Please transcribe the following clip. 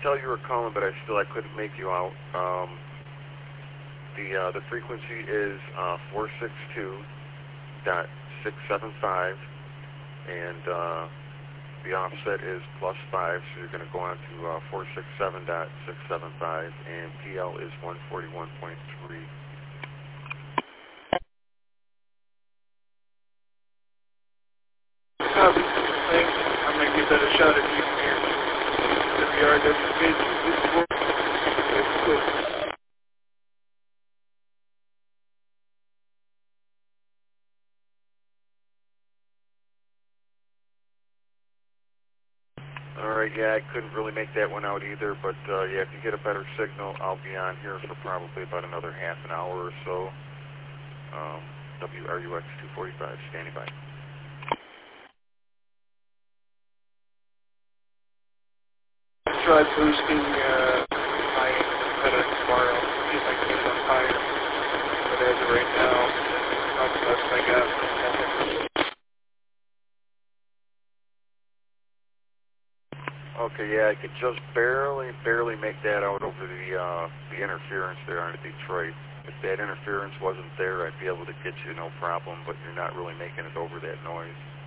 tell you were calling, but I couldn't make you out. The frequency is 462.675, and the offset is +5, so you're going to go on to 467.675, and PL is 141.3. Copy. Thanks. I'm going to give that a shot if you can hear me. WRWK 264. Alright, yeah, I couldn't really make that one out either, but yeah, if you get a better signal, I'll be on here for probably about another half an hour or so. WRUX 245, standing by. Try boosting my antenna tomorrow. See if I can get it up higher. But as of right now, that's the best I got. Okay, yeah, I could just barely make that out over the interference there on Detroit. If that interference wasn't there, I'd be able to get you no problem, but you're not really making it over that noise.